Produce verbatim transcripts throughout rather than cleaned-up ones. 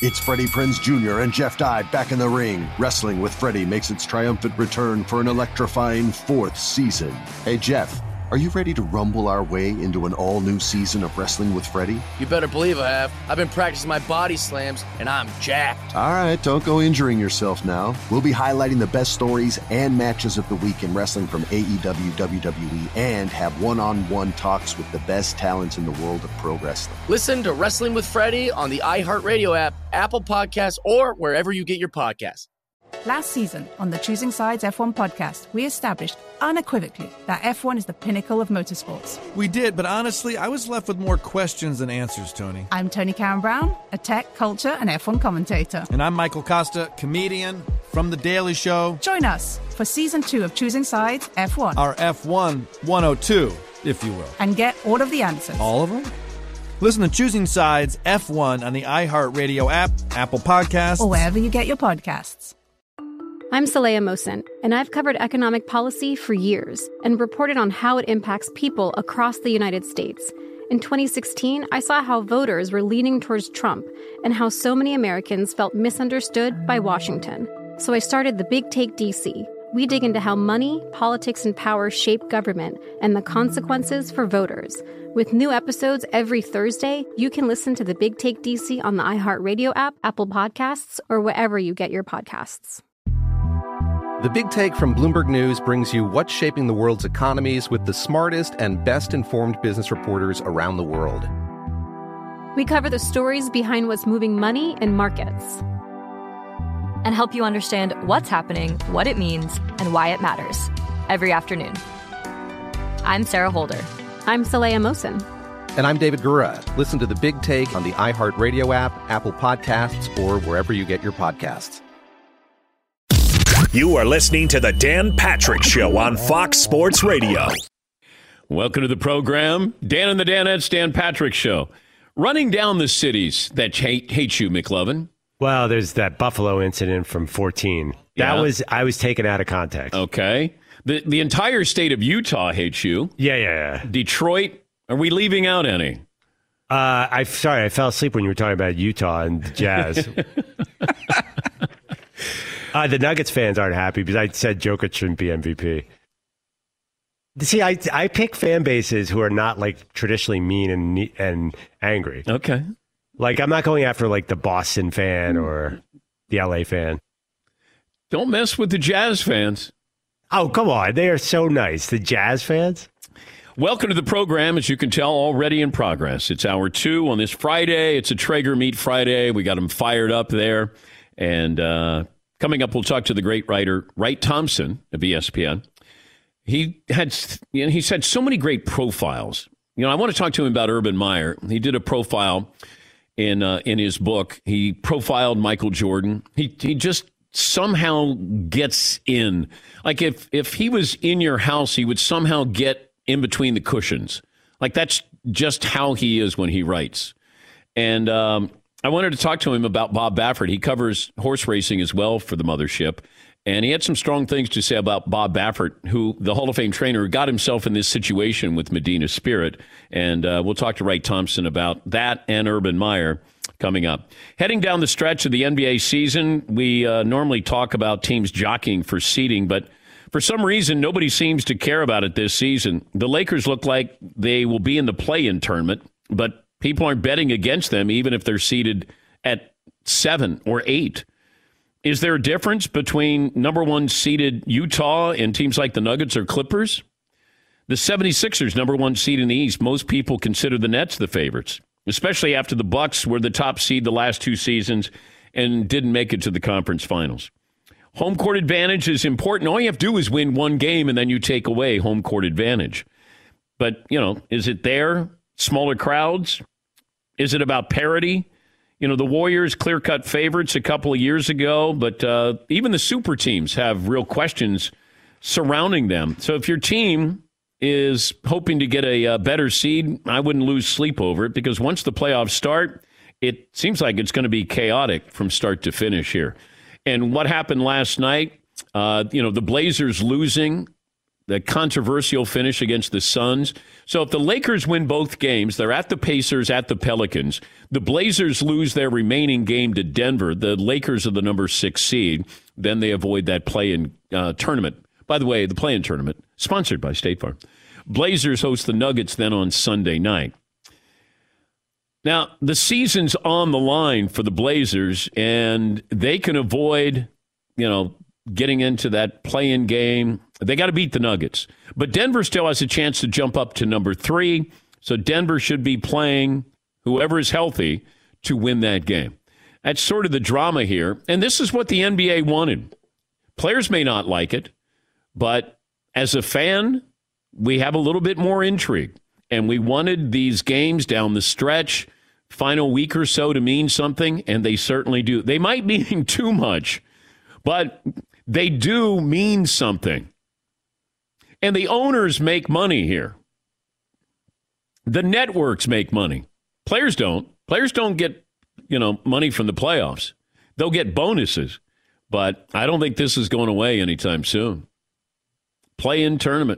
It's Freddie Prinze Junior and Jeff Dye back in the ring. Wrestling with Freddie makes its triumphant return for an electrifying fourth season. Hey, Jeff, are you ready to rumble our way into an all-new season of Wrestling with Freddie? You better believe I have. I've been practicing my body slams, and I'm jacked. All right, don't go injuring yourself now. We'll be highlighting the best stories and matches of the week in wrestling from A E W, W W E, and have one-on-one talks with the best talents in the world of pro wrestling. Listen to Wrestling with Freddie on the iHeartRadio app, Apple Podcasts, or wherever you get your podcasts. Last season on the Choosing Sides F one podcast, we established unequivocally that F one is the pinnacle of motorsports. We did, but honestly, I was left with more questions than answers, Tony. I'm Tony Karen Brown, a tech, culture, and F one commentator. And I'm Michael Costa, comedian from The Daily Show. Join us for season two of Choosing Sides F one. Our F one one oh two, if you will. And get all of the answers. All of them? Listen to Choosing Sides F one on the iHeartRadio app, Apple Podcasts, or wherever you get your podcasts. I'm Saleha Mohsin, and I've covered economic policy for years and reported on how it impacts people across the United States. In twenty sixteen, I saw how voters were leaning towards Trump and how so many Americans felt misunderstood by Washington. So I started The Big Take D C. We dig into how money, politics, and power shape government and the consequences for voters. With new episodes every Thursday, you can listen to The Big Take D C on the iHeartRadio app, Apple Podcasts, or wherever you get your podcasts. The Big Take from Bloomberg News brings you what's shaping the world's economies with the smartest and best-informed business reporters around the world. We cover the stories behind what's moving money and markets. And help you understand what's happening, what it means, and why it matters. Every afternoon. I'm Sarah Holder. I'm Saleha Mohsin. And I'm David Gura. Listen to The Big Take on the iHeartRadio app, Apple Podcasts, or wherever you get your podcasts. You are listening to The Dan Patrick Show on Fox Sports Radio. Welcome to the program. Dan and the Danettes, Dan Patrick Show. Running down the cities that hate, hate you, McLovin. Well, there's that Buffalo incident from fourteen. That Yeah. was, I was taken out of context. Okay. The the entire state of Utah hates you. Yeah, yeah, yeah. Detroit, are we leaving out any? Uh, I sorry, I fell asleep when you were talking about Utah and the Jazz. uh, the Nuggets fans aren't happy because I said Jokic shouldn't be M V P. See, I I pick fan bases who are not like traditionally mean and and angry. Okay. Like I'm not going after like the Boston fan or the L A fan. Don't mess with the Jazz fans. Oh, come on. They are so nice. The Jazz fans. Welcome to the program. As you can tell, already in progress. It's hour two on this Friday. It's a Traeger Meat Friday. We got them fired up there. And uh, coming up, we'll talk to the great writer, Wright Thompson of E S P N. He had, you know, he's had so many great profiles. You know, I want to talk to him about Urban Meyer. He did a profile in uh, in his book. He profiled Michael Jordan. He he just somehow gets in. Like if if he was in your house, he would somehow get in between the cushions. Like that's just how he is when he writes. And um, I wanted to talk to him about Bob Baffert. He covers horse racing as well for the mothership. And he had some strong things to say about Bob Baffert, who the Hall of Fame trainer who got himself in this situation with Medina Spirit. And uh, we'll talk to Wright Thompson about that and Urban Meyer coming up. Heading down the stretch of the N B A season, we uh, normally talk about teams jockeying for seeding, but for some reason, nobody seems to care about it this season. The Lakers look like they will be in the play-in tournament, but people aren't betting against them, even if they're seeded at seven or eight. Is there a difference between number one seeded Utah and teams like the Nuggets or Clippers? The seventy-sixers, number one seed in the East, most people consider the Nets the favorites, especially after the Bucks were the top seed the last two seasons and didn't make it to the conference finals. Home court advantage is important. All you have to do is win one game, and then you take away home court advantage. But, you know, is it there? Smaller crowds? Is it about parity? You know, the Warriors clear-cut favorites a couple of years ago, but uh, even the super teams have real questions surrounding them. So if your team is hoping to get a, a better seed, I wouldn't lose sleep over it, because once the playoffs start, it seems like it's going to be chaotic from start to finish here. And what happened last night, uh, you know, the Blazers losing the controversial finish against the Suns. So if the Lakers win both games, they're at the Pacers, at the Pelicans. The Blazers lose their remaining game to Denver. The Lakers are the number six seed. Then they avoid that play-in uh, tournament. By the way, the play-in tournament, sponsored by State Farm. Blazers host the Nuggets then on Sunday night. Now, the season's on the line for the Blazers, and they can avoid, you know, getting into that play-in game. They got to beat the Nuggets. But Denver still has a chance to jump up to number three, so Denver should be playing whoever is healthy to win that game. That's sort of the drama here, and this is what the N B A wanted. Players may not like it, but as a fan, we have a little bit more intrigue, and we wanted these games down the stretch, final week or so, to mean something, and they certainly do. They might mean too much, but they do mean something. And the owners make money here. The networks make money. Players don't. Players don't get, you know, money from the playoffs. They'll get bonuses, but I don't think this is going away anytime soon. Play-in tournament.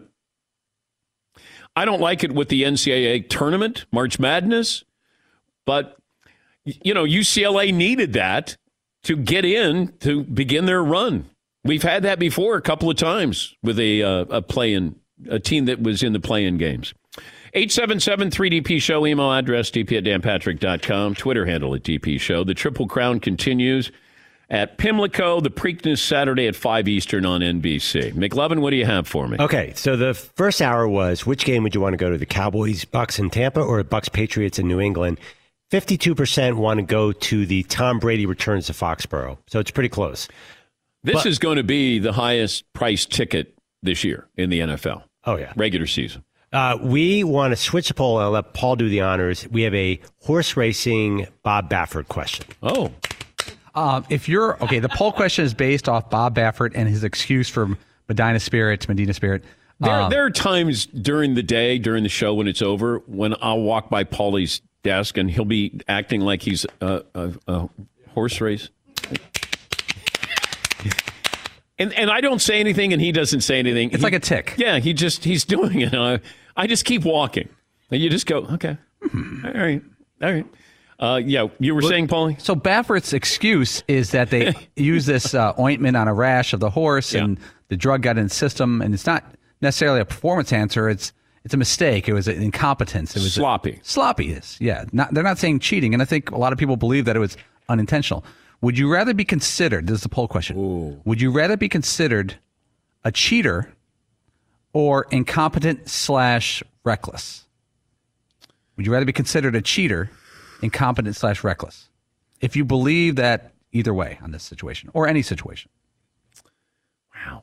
I don't like it with the N C double A tournament, March Madness, but, you know, U C L A needed that to get in to begin their run. We've had that before a couple of times with a uh, a play-in, a team that was in the play-in games. eight seven seven three D P Show, email address d p at dan patrick dot com, Twitter handle at D P Show. The Triple Crown continues at Pimlico, the Preakness Saturday at five Eastern on N B C. McLovin, what do you have for me? Okay, so the first hour was, which game would you want to go to, the Cowboys, Bucks in Tampa, or Bucks, Patriots in New England? fifty-two percent want to go to the Tom Brady returns to Foxborough, so it's pretty close. This but, is going to be the highest priced ticket this year in the N F L. Oh, yeah. Regular season. Uh, we want to switch the poll and let Paul do the honors. We have a horse racing Bob Baffert question. Oh. Um, if you're okay, the poll question is based off Bob Baffert and his excuse for Medina Spirit, Medina Spirit. There, um, there are times during the day, during the show when it's over, when I'll walk by Paulie's desk and he'll be acting like he's a, a, a horse race. And and I don't say anything, and he doesn't say anything. It's he, like a tick. Yeah, he just he's doing it. I, I just keep walking, and you just go, okay, all right, all right. Uh, yeah, you were well, saying, Paulie? So Baffert's excuse is that they use this uh, ointment on a rash of the horse, yeah. and the drug got in the system, and it's not necessarily a performance answer. It's it's a mistake. It was an incompetence. It was sloppy. A, sloppy is yeah. Not, they're not saying cheating, and I think a lot of people believe that it was unintentional. Would you rather be considered, this is the poll question, Ooh. would you rather be considered a cheater or incompetent slash reckless? Would you rather be considered a cheater, incompetent slash reckless? If you believe that either way on this situation or any situation. Wow.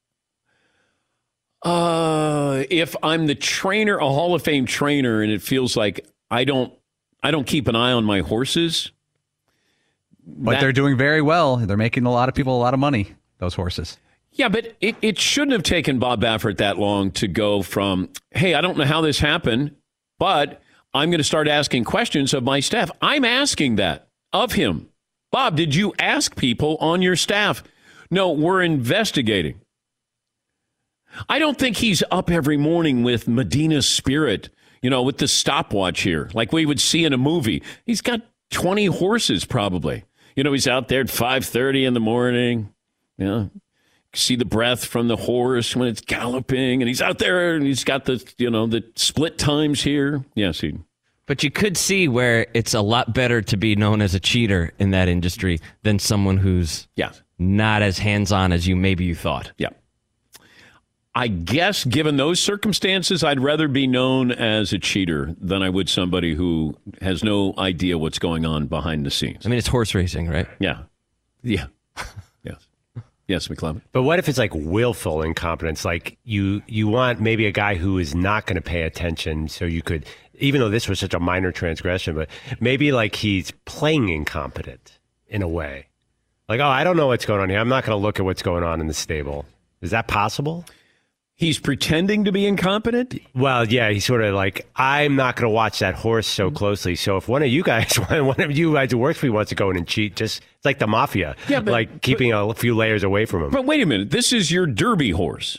Uh, if I'm the trainer, a Hall of Fame trainer, and it feels like I don't, I don't keep an eye on my horses. But that, they're doing very well. They're making a lot of people a lot of money, those horses. Yeah, but it, it shouldn't have taken Bob Baffert that long to go from, hey, I don't know how this happened, but I'm going to start asking questions of my staff. I'm asking that of him. Bob, did you ask people on your staff? No, we're investigating. I don't think he's up every morning with Medina Spirit, you know, with the stopwatch here, like we would see in a movie. He's got twenty horses probably. You know, he's out there at five thirty in the morning, you know, see the breath from the horse when it's galloping, and he's out there and he's got the, you know, the split times here. Yes, he. But you could see where it's a lot better to be known as a cheater in that industry than someone who's yeah. not as hands-on as you maybe you thought. Yeah. I guess given those circumstances, I'd rather be known as a cheater than I would somebody who has no idea what's going on behind the scenes. I mean, it's horse racing, right? Yeah. Yeah. Yes. Yes, McLovin. But what if it's like willful incompetence? Like you, you want maybe a guy who is not going to pay attention, so you could, even though this was such a minor transgression, but maybe like he's playing incompetent in a way. Like, oh, I don't know what's going on here. I'm not going to look at what's going on in the stable. Is that possible? He's pretending to be incompetent? Well, yeah, he's sort of like, I'm not going to watch that horse so closely. So if one of you guys, one of you guys who works for me wants to go in and cheat, just it's like the mafia, yeah, but, like keeping but, a few layers away from him. But wait a minute, this is your Derby horse.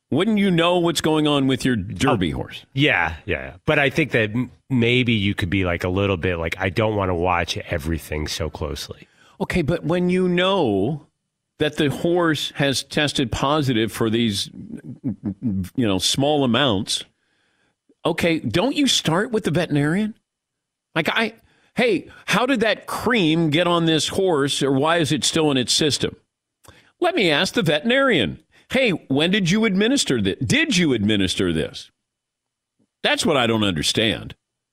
Wouldn't you know what's going on with your Derby oh, horse? Yeah, yeah. But I think that m- maybe you could be like a little bit like, I don't want to watch everything so closely. Okay, but when you know that the horse has tested positive for these, you know, small amounts, okay, don't you start with the veterinarian? Like, I, hey, how did that cream get on this horse, or why is it still in its system? Let me ask the veterinarian. Hey, when did you administer this? Did you administer this? That's what I don't understand.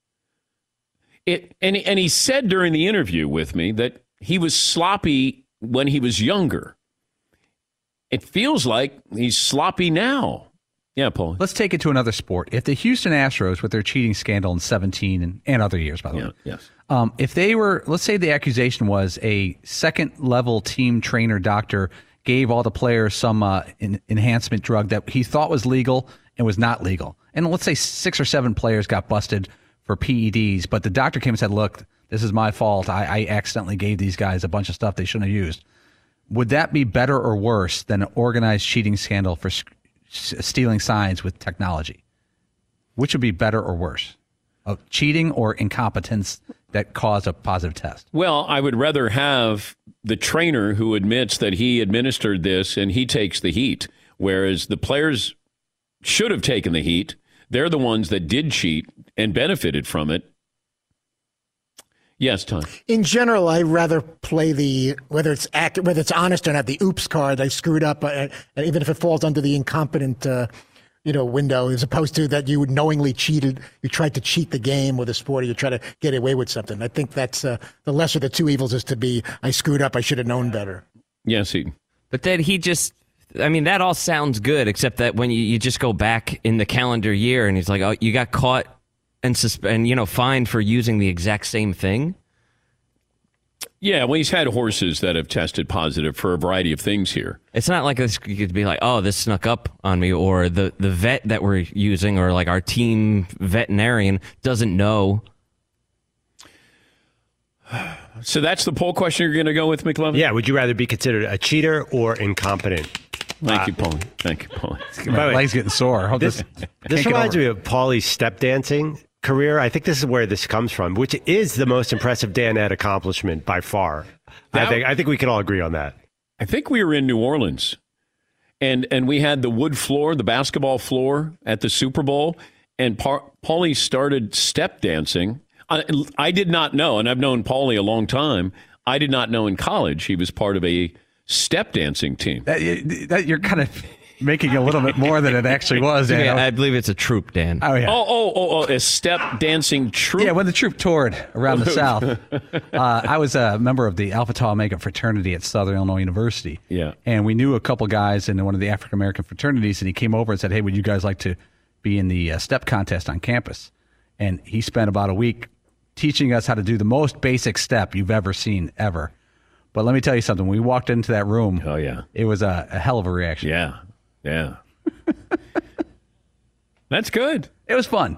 It and, and he said during the interview with me that he was sloppy when he was younger. It feels like he's sloppy now. Yeah, Paul. Let's take it to another sport. If the Houston Astros, with their cheating scandal in seventeen and, and other years, by the yeah, way, yes. um, if they were, let's say the accusation was a second-level team trainer doctor gave all the players some uh, in, enhancement drug that he thought was legal and was not legal. And let's say six or seven players got busted for P E Ds, but the doctor came and said, look, this is my fault. I, I accidentally gave these guys a bunch of stuff they shouldn't have used. Would that be better or worse than an organized cheating scandal for s- stealing signs with technology? Which would be better or worse? Of cheating or incompetence that caused a positive test? Well, I would rather have the trainer who admits that he administered this and he takes the heat, whereas the players should have taken the heat. They're the ones that did cheat and benefited from it. Yes, Tom. In general, I rather play the whether it's act, whether it's honest or not, the oops card. I screwed up, uh, and even if it falls under the incompetent, uh, you know, window, as opposed to that you knowingly cheated, you tried to cheat the game or the sport, or you try to get away with something. I think that's uh, the lesser of the two evils is to be, I screwed up, I should have known better. Yes, he. But then he just, I mean, that all sounds good, except that when you, you just go back in the calendar year and he's like, oh, you got caught and, susp- and you know, fined for using the exact same thing. Yeah, well, he's had horses that have tested positive for a variety of things here. It's not like this could be like, oh, this snuck up on me, or the, the vet that we're using, or like our team veterinarian doesn't know. So that's the poll question you're going to go with, McLovin? Yeah, would you rather be considered a cheater or incompetent? Thank uh, you, Paul. Thank you, Paul. My leg's getting sore. Hope this this, this reminds me of Paulie's step dancing career. I think this is where this comes from, which is the most impressive Danette accomplishment by far. That, I think I think we can all agree on that. I think we were in New Orleans, and and we had the wood floor, the basketball floor at the Super Bowl, and pa- Paulie started step dancing. I, I did not know, and I've known Paulie a long time. I did not know in college he was part of a step dancing team. That, that you're kind of making a little bit more than it actually was. Dan. Yeah, I believe it's a troop, Dan. Oh, yeah. Oh, oh, oh, oh, a step dancing troop? Yeah, when the troop toured around the South. Uh, I was a member of the Alpha Tau Omega fraternity at Southern Illinois University. Yeah. And we knew a couple guys in one of the African-American fraternities, and he came over and said, hey, would you guys like to be in the uh, step contest on campus? And he spent about a week teaching us how to do the most basic step you've ever seen, ever. But let me tell you something. When we walked into that room, oh yeah, it was a, a hell of a reaction. Yeah. Yeah. That's good. It was fun.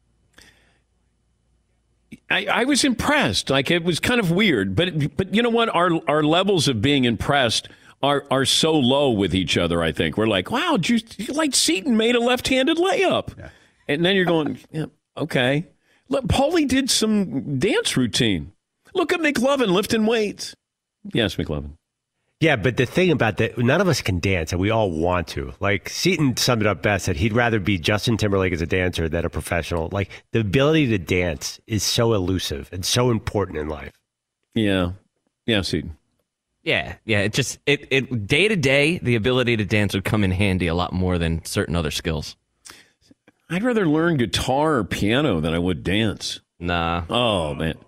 I, I was impressed. Like, it was kind of weird, but but you know what? Our our levels of being impressed are are so low with each other. I think we're like, wow, you, like Seton made a left-handed layup, yeah. And then you're going, yeah, okay. Look, Paulie did some dance routine. Look at McLovin lifting weights. Yes, McLovin. Yeah, but the thing about that, none of us can dance, and we all want to. Like, Seton summed it up best, that he'd rather be Justin Timberlake as a dancer than a professional. Like, the ability to dance is so elusive and so important in life. Yeah. Yeah, Seton. Yeah, yeah. It just, it, it day to day, the ability to dance would come in handy a lot more than certain other skills. I'd rather learn guitar or piano than I would dance. Nah. Oh, man.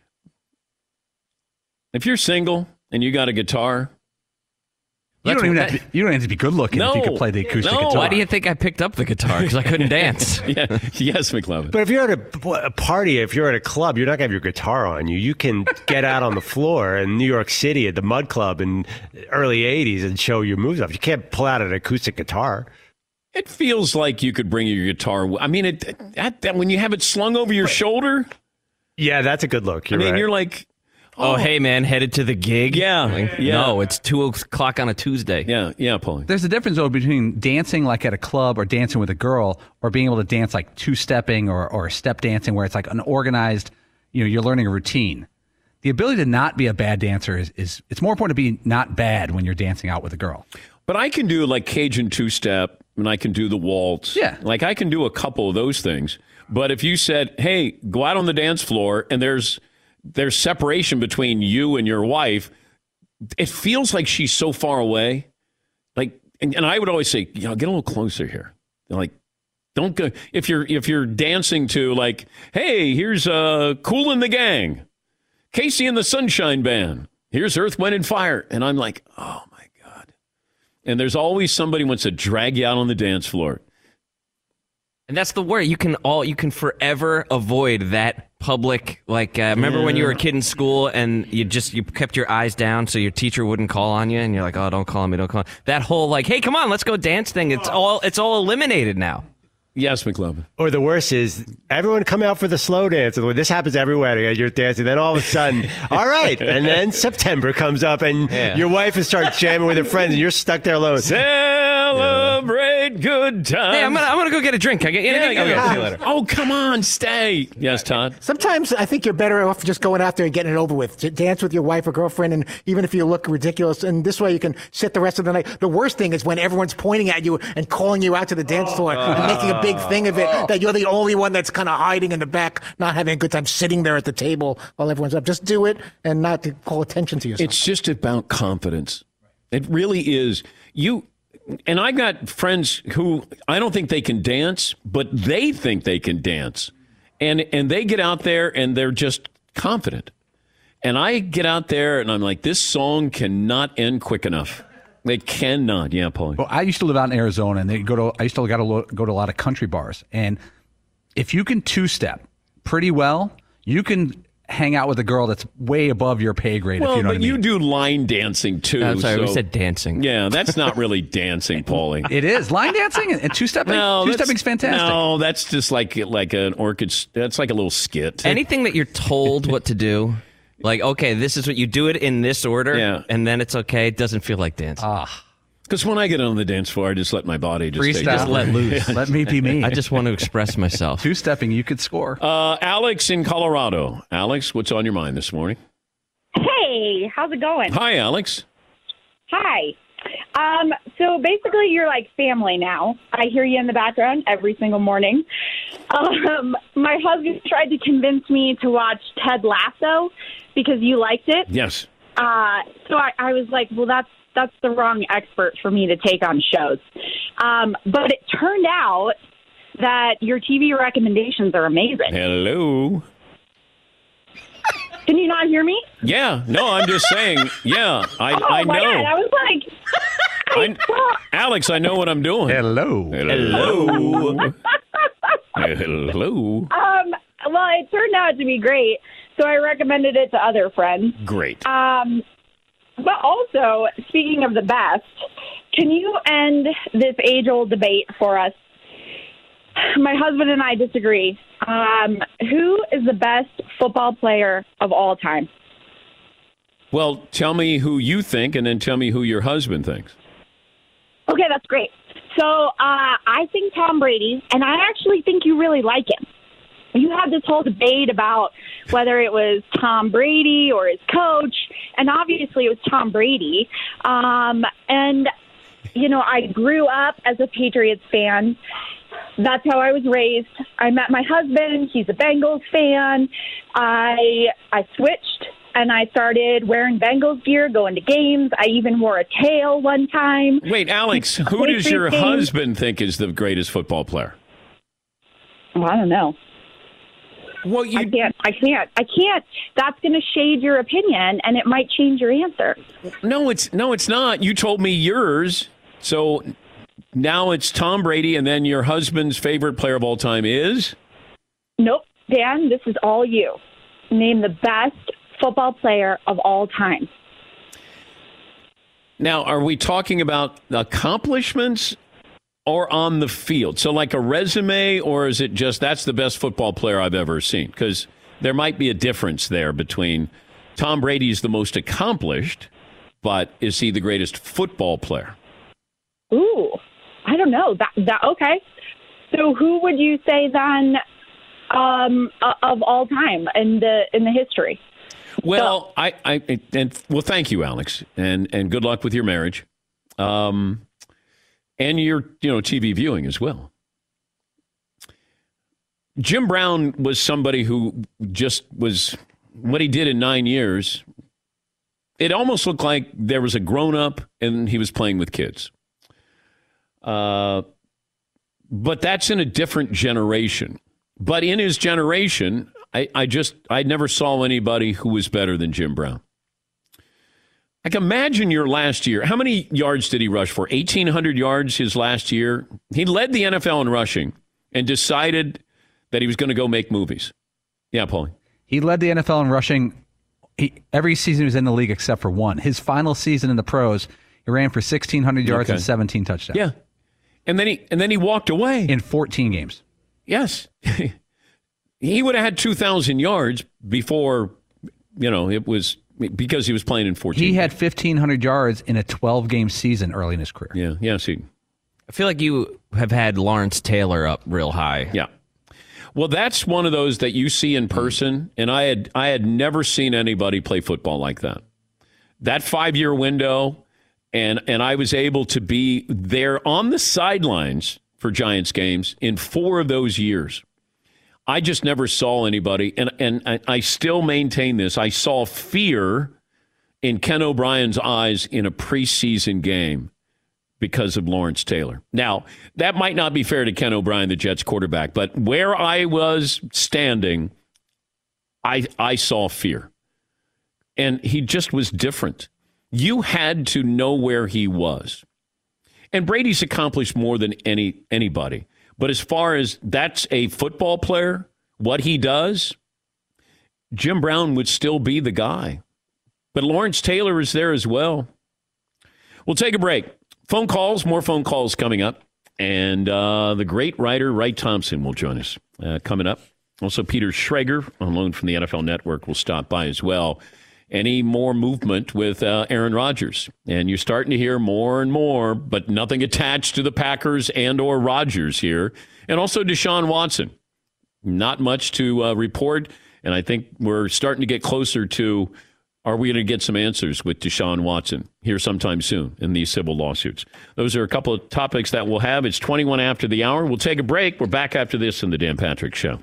If you're single and you got a guitar... You don't, even have to, you don't have to be good looking no, if you can play the acoustic no. guitar. Why do you think I picked up the guitar? Because I couldn't dance. Yeah. Yes, McLovin. But if you're at a, a party, if you're at a club, you're not going to have your guitar on you. You can get out on the floor in New York City at the Mud Club in the early eighties and show your moves off. You can't pull out an acoustic guitar. It feels like you could bring your guitar. I mean, it, that, that, when you have it slung over your shoulder. Yeah, that's a good look. You're I mean, right. you're like... Oh, hey, man, headed to the gig? Yeah, Like, yeah. No, it's two o'clock on a Tuesday. Yeah, yeah, Paulie. There's a difference, though, between dancing like at a club or dancing with a girl or being able to dance like two-stepping or, or step dancing where it's like an organized, you know, you're learning a routine. The ability to not be a bad dancer is, is it's more important to be not bad when you're dancing out with a girl. But I can do like Cajun two-step, and I can do the waltz. Yeah. Like I can do a couple of those things. But if you said, hey, go out on the dance floor, and there's there's separation between you and your wife, it feels like she's so far away. Like, and, and I would always say, you know, get a little closer here. Like, don't go if you're if you're dancing to like, hey, here's uh, Kool and the Gang, Casey and the Sunshine Band. Here's Earth, Wind and Fire, and I'm like, oh my god. And there's always somebody who wants to drag you out on the dance floor. And that's the word. You can all you can forever avoid that public. Like, uh, remember Yeah. when you were a kid in school and you just you kept your eyes down so your teacher wouldn't call on you, and you're like, oh, don't call me, don't call me. That whole like, hey, come on, let's go dance thing. It's all it's all eliminated now. Yes, McLovin. Or the worst is everyone come out for the slow dance. This happens every wedding. You're dancing, then all of a sudden, all right, and then September comes up, and Yeah. your wife is starts jamming with her friends, and you're stuck there alone. Celebrate good times. Hey, I'm gonna I'm gonna go get a drink. I get Yeah, anything? yeah, Okay, yeah. see you later. Oh, come on, stay. Yes, Todd. Sometimes I think you're better off just going out there and getting it over with. J- Dance with your wife or girlfriend, and even if you look ridiculous, and this way you can sit the rest of the night. The worst thing is when everyone's pointing at you and calling you out to the dance floor and making a big thing of it, that you're the only one that's kind of hiding in the back, not having a good time, sitting there at the table while everyone's up. Just do it and not to call attention to yourself. It's just about confidence. It really is. You and I got friends who I don't think they can dance, but they think they can dance. And and they get out there and they're just confident. And I get out there and I'm like, this song cannot end quick enough. It cannot. Yeah, Paulie. Well, I used to live out in Arizona, and they go to. I used to go to go to a lot of country bars, and if you can two-step pretty well, you can hang out with a girl that's way above your pay grade. Well, if you know but what I mean. you do line dancing too. I'm sorry, we so- said dancing. Yeah, that's not really dancing, Paulie. It is line dancing and two-stepping. No, that's- two-stepping's fantastic. No, that's just like like an orchid. That's like a little skit. Anything that you're told what to do, like, okay, this is what you do it in this order, Yeah. and then it's okay. It doesn't feel like dancing. Ah, Because when I get on the dance floor, I just let my body just freestyle. Just let loose. Let me be me. I just want to express myself. Two-stepping, you could score. Uh, Alex in Colorado. Alex, what's on your mind this morning? Hey, how's it going? Hi, Alex. Hi. Um, so basically, you're like family now. I hear you in the background every single morning. Um, my husband tried to convince me to watch Ted Lasso because you liked it. Yes. Uh, so I, I was like, well, that's that's the wrong expert for me to take on shows. Um, but it turned out that your T V recommendations are amazing. Hello. Can you not hear me? Yeah. No, I'm just saying. Yeah, I oh, I my know. God. I was like, I, Alex, I know what I'm doing. Hello. Hello. Hello. Um, well, it turned out to be great, so I recommended it to other friends. Great. Um, but also, speaking of the best, can you end this age-old debate for us? My husband and I disagree. Um, who is the best football player of all time? Well, tell me who you think, and then tell me who your husband thinks. Okay, that's great. So uh, I think Tom Brady, and I actually think you really like him. You had this whole debate about whether it was Tom Brady or his coach, and obviously it was Tom Brady. Um, and, you know, I grew up as a Patriots fan. That's how I was raised. I met my husband. He's a Bengals fan. I I switched, and I started wearing Bengals gear, going to games. I even wore a tail one time. Wait, Alex, who does your husband think is the greatest football player? Well, I don't know. Well, you... I can't. I can't. I can't. That's going to shade your opinion, and it might change your answer. No, it's no, it's not. You told me yours, so now it's Tom Brady, and then your husband's favorite player of all time is? Nope, Dan. This is all you. Name the best football player of all time. Now, are we talking about accomplishments or on the field? So like a resume, or is it just that's the best football player I've ever seen? Because there might be a difference there between Tom Brady is the most accomplished, but is he the greatest football player? Ooh, I don't know. That that okay. So who would you say then um, of all time in the in the history? Well, so, I, I and well, thank you, Alex, and and good luck with your marriage, um, and your you know T V viewing as well. Jim Brown was somebody who just was what he did in nine years. It almost looked like there was a grown up and he was playing with kids. Uh, but that's in a different generation. But in his generation, I, I just I never saw anybody who was better than Jim Brown. Like, imagine your last year. How many yards did he rush for? eighteen hundred yards his last year. He led the N F L in rushing and decided that he was going to go make movies. Yeah, Paulie. He led the N F L in rushing he, every season he was in the league except for one. His final season in the pros, he ran for sixteen hundred yards okay. and seventeen touchdowns. Yeah. And then he and then he walked away. In fourteen games. Yes. He would have had two thousand yards before, you know, it was because he was playing in fourteen. He games. had fifteen hundred yards in a twelve-game season early in his career. Yeah, yeah, see. I feel like you have had Lawrence Taylor up real high. Yeah. Well, that's one of those that you see in person, and I had I had never seen anybody play football like that. That five-year window, and and I was able to be there on the sidelines for Giants games in four of those years. I just never saw anybody, and, and I, I still maintain this. I saw fear in Ken O'Brien's eyes in a preseason game because of Lawrence Taylor. Now, that might not be fair to Ken O'Brien, the Jets quarterback, but where I was standing, I I saw fear. And he just was different. You had to know where he was. And Brady's accomplished more than any anybody. But as far as that's a football player, what he does, Jim Brown would still be the guy. But Lawrence Taylor is there as well. We'll take a break. Phone calls, more phone calls coming up. And uh, the great writer, Wright Thompson, will join us uh, coming up. Also, Peter Schrager, on loan from the N F L Network, will stop by as well. Any more movement with uh, Aaron Rodgers. And you're starting to hear more and more, but nothing attached to the Packers and or Rodgers here. And also Deshaun Watson. Not much to uh, report. And I think we're starting to get closer to, are we going to get some answers with Deshaun Watson here sometime soon in these civil lawsuits? Those are a couple of topics that we'll have. It's twenty-one after the hour. We'll take a break. We're back after this in the Dan Patrick Show.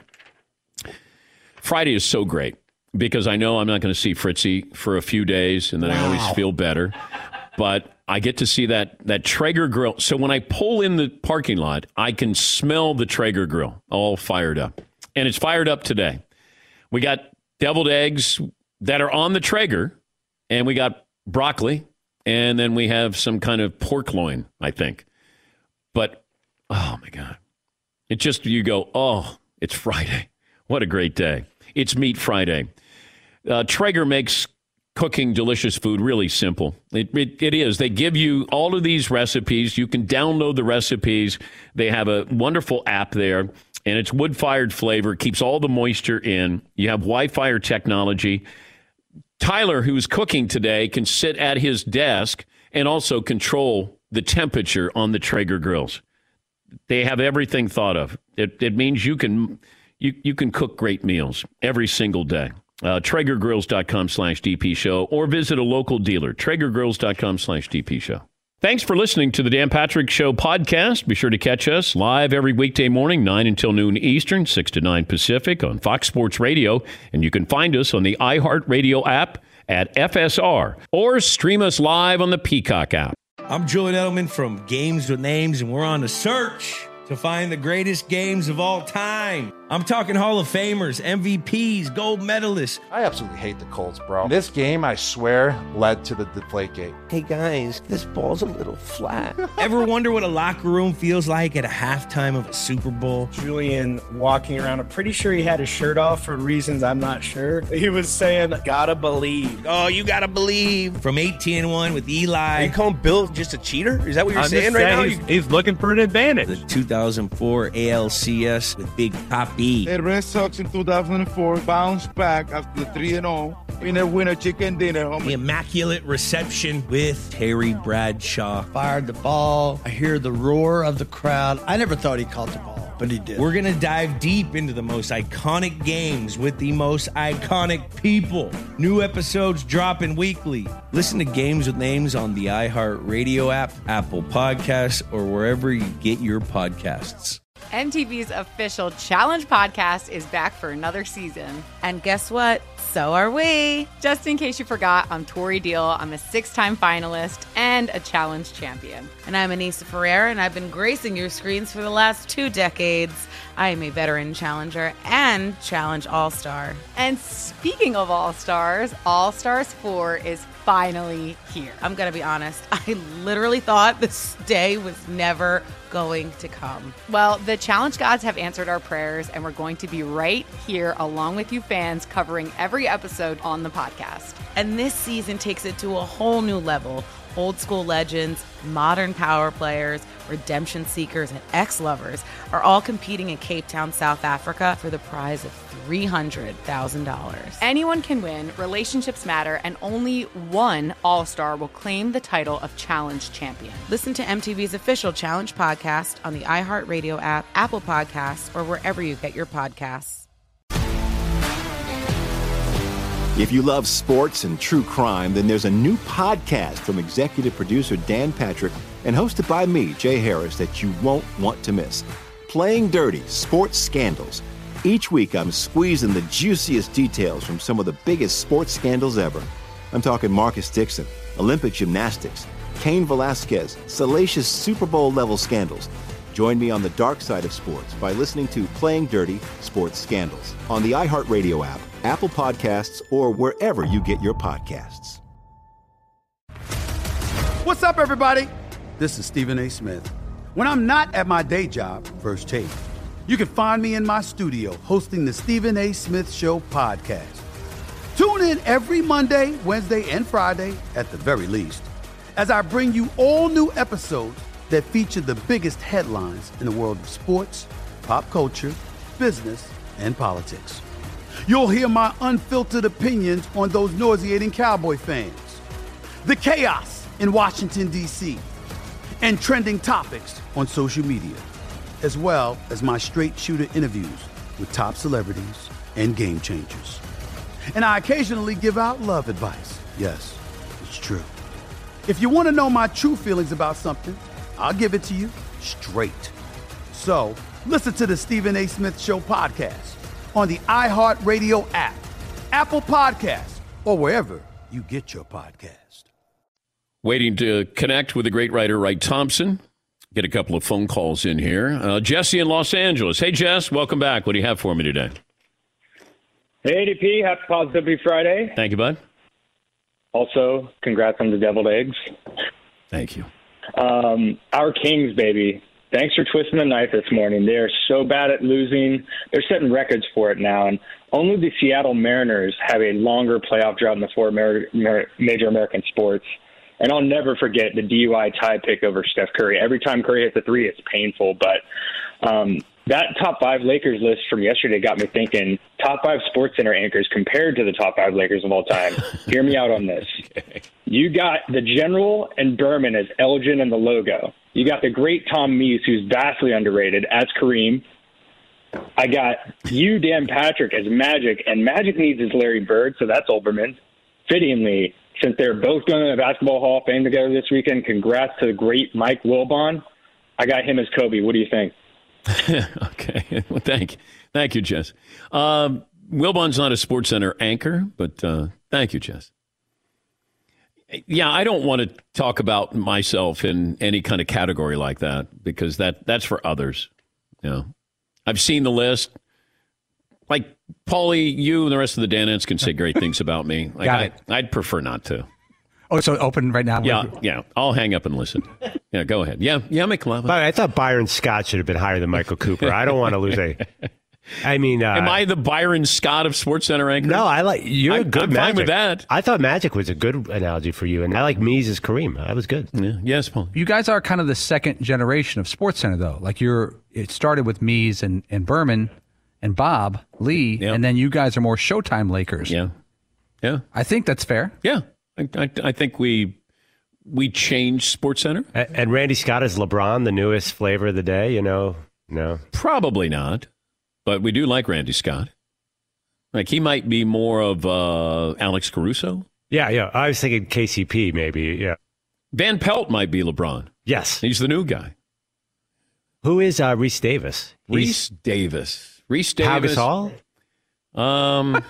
Friday is so great, because I know I'm not going to see Fritzy for a few days, and then wow. I always feel better. But I get to see that that Traeger grill. So when I pull in the parking lot, I can smell the Traeger grill all fired up. And it's fired up today. We got deviled eggs that are on the Traeger, and we got broccoli, and then we have some kind of pork loin, I think. But, oh, my God. It just, you go, oh, it's Friday. What a great day. It's Meat Friday. Uh, Traeger makes cooking delicious food really simple. It, it, it is. They give you all of these recipes. You can download the recipes. They have a wonderful app there, and it's wood-fired flavor. It keeps all the moisture in. You have Wi-Fi technology. Tyler, who's cooking today, can sit at his desk and also control the temperature on the Traeger grills. They have everything thought of. It, it means you can... You you can cook great meals every single day. Uh, TraegerGrills.com slash DP show or visit a local dealer. TraegerGrills.com slash DP show. Thanks for listening to the Dan Patrick Show podcast. Be sure to catch us live every weekday morning, nine until noon Eastern, six to nine Pacific on Fox Sports Radio. And you can find us on the iHeartRadio app at F S R or stream us live on the Peacock app. I'm Julian Edelman from Games with Names, and we're on the search to find the greatest games of all time. I'm talking Hall of Famers, M V Ps, gold medalists. I absolutely hate the Colts, bro. This game, I swear, led to the Deflategate. Hey, guys, this ball's a little flat. Ever wonder what a locker room feels like at a halftime of a Super Bowl? Julian walking around, I'm pretty sure he had his shirt off for reasons I'm not sure. He was saying, gotta believe. Oh, you gotta believe. From eighteen and one with Eli. Are you calling Bill just a cheater? Is that what you're I'm saying just right saying now? He's, he's looking for an advantage. The two thousand four A L C S with Big Papa be. The Red Sox in two thousand four bounced back after three and oh. Winner, winner, chicken dinner. Homie. The immaculate reception with Terry Bradshaw. Fired the ball. I hear the roar of the crowd. I never thought he caught the ball, but he did. We're going to dive deep into the most iconic games with the most iconic people. New episodes dropping weekly. Listen to Games with Names on the iHeartRadio app, Apple Podcasts, or wherever you get your podcasts. M T V's official Challenge podcast is back for another season. And guess what? So are we. Just in case you forgot, I'm Tori Deal. I'm a six-time finalist and a Challenge champion. And I'm Anissa Ferreira, and I've been gracing your screens for the last two decades. I am a veteran challenger and Challenge All-Star. And speaking of All-Stars, All-Stars four is finally here. I'm going to be honest. I literally thought this day was never going to come. Well, the Challenge gods have answered our prayers, and we're going to be right here along with you fans covering every episode on the podcast. And this season takes it to a whole new level. Old school legends, modern power players, redemption seekers, and ex-lovers are all competing in Cape Town, South Africa for the prize of three hundred thousand dollars. Anyone can win, relationships matter, and only one All-Star will claim the title of Challenge champion. Listen to M T V's official Challenge podcast on the iHeartRadio app, Apple Podcasts, or wherever you get your podcasts. If you love sports and true crime, then there's a new podcast from executive producer Dan Patrick and hosted by me, Jay Harris, that you won't want to miss. Playing Dirty: Sports Scandals. Each week, I'm squeezing the juiciest details from some of the biggest sports scandals ever. I'm talking Marcus Dixon, Olympic gymnastics, Cain Velasquez, salacious Super Bowl-level scandals. Join me on the dark side of sports by listening to Playing Dirty: Sports Scandals on the iHeartRadio app, Apple Podcasts, or wherever you get your podcasts. What's up, everybody? This is Stephen A. Smith. When I'm not at my day job, First Take, you can find me in my studio hosting the Stephen A. Smith Show podcast. Tune in every Monday, Wednesday, and Friday, at the very least, as I bring you all new episodes that feature the biggest headlines in the world of sports, pop culture, business, and politics. You'll hear my unfiltered opinions on those nauseating Cowboy fans, the chaos in Washington, D C, and trending topics on social media, as well as my straight shooter interviews with top celebrities and game changers. And I occasionally give out love advice. Yes, it's true. If you want to know my true feelings about something, I'll give it to you straight. So listen to the Stephen A. Smith Show podcast on the iHeartRadio app, Apple Podcasts, or wherever you get your podcast. Waiting to connect with the great writer Wright Thompson. Get a couple of phone calls in here. Uh, Jesse in Los Angeles. Hey, Jess, welcome back. What do you have for me today? Hey, A D P. Happy Positivity Friday. Thank you, bud. Also, congrats on the deviled eggs. Thank you. Um, our Kings, baby. Thanks for twisting the knife this morning. They are so bad at losing. They're setting records for it now. And only the Seattle Mariners have a longer playoff drought in the four Amer- Amer- major American sports. And I'll never forget the D U I tie pick over Steph Curry. Every time Curry hits a three, it's painful. But um, that top five Lakers list from yesterday got me thinking, top five SportsCenter anchors compared to the top five Lakers of all time. Hear me out on this. Okay. You got the General and Berman as Elgin and the logo. You got the great Tom Meese, who's vastly underrated, as Kareem. I got you, Dan Patrick, as Magic, and Magic needs his Larry Bird, so that's Olbermann. Fittingly, since they're both going to the Basketball Hall of Fame together this weekend, congrats to the great Mike Wilbon. I got him as Kobe. What do you think? Okay. Well, thank you. Thank you, Jess. Um, Wilbon's not a SportsCenter anchor, but uh, thank you, Jess. Yeah, I don't want to talk about myself in any kind of category like that because that that's for others. You know, I've seen the list. Like, Paulie, you and the rest of the Danettes can say great things about me. Like, Got it. I, I'd prefer not to. Oh, so open right now? Yeah, yeah. I'll hang up and listen. Yeah, go ahead. Yeah, yeah, McLovin. But I thought Byron Scott should have been higher than Michael Cooper. I don't want to lose a... I mean... Uh, Am I the Byron Scott of SportsCenter anchor? No, I like... You're I, a good I'm Magic. fine with that. I thought Magic was a good analogy for you, and I like Meese as Kareem. That was good. Yeah. Yes, Paul. You guys are kind of the second generation of SportsCenter, though. Like, you're... It started with Meese and, and Berman, and Bob, Lee, Yep. and then you guys are more Showtime Lakers. Yeah. Yeah. I think that's fair. Yeah. I, I, I think we we changed SportsCenter. And, and Randy Scott is LeBron, the newest flavor of the day, you know? No. Probably not, but we do like Randy Scott. Like, he might be more of uh, Alex Caruso. Yeah, yeah. I was thinking K C P, maybe, yeah. Van Pelt might be LeBron. Yes. He's the new guy. Who is uh, Reese Davis? Reese Davis. Reese Davis. Pau Gasol? Um,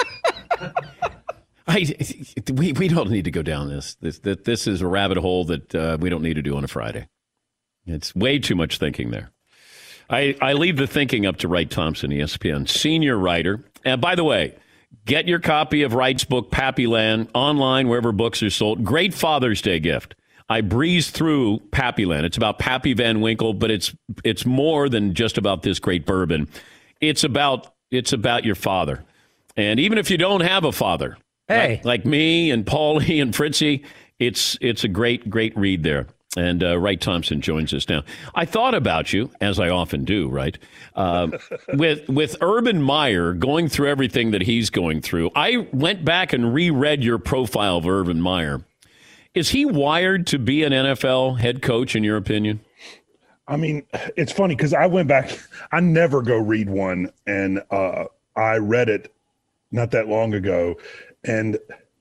I, we, we don't need to go down this. This, that this is a rabbit hole that uh, we don't need to do on a Friday. It's way too much thinking there. I, I leave the thinking up to Wright Thompson, E S P N, senior writer. And by the way, get your copy of Wright's book, Pappyland, online wherever books are sold. Great Father's Day gift. I breezed through Pappyland. It's about Pappy Van Winkle, but it's it's more than just about this great bourbon. It's about it's about your father. And even if you don't have a father, hey, like, like me and Paulie and Fritzy, it's it's a great, great read there. And uh, Wright Thompson joins us now. I thought about you, as I often do, right? Uh, with with Urban Meyer going through everything that he's going through, I went back and reread your profile of Urban Meyer. Is he wired to be an N F L head coach, in your opinion? I mean, it's funny because I went back. I never go read one, and uh, I read it not that long ago. And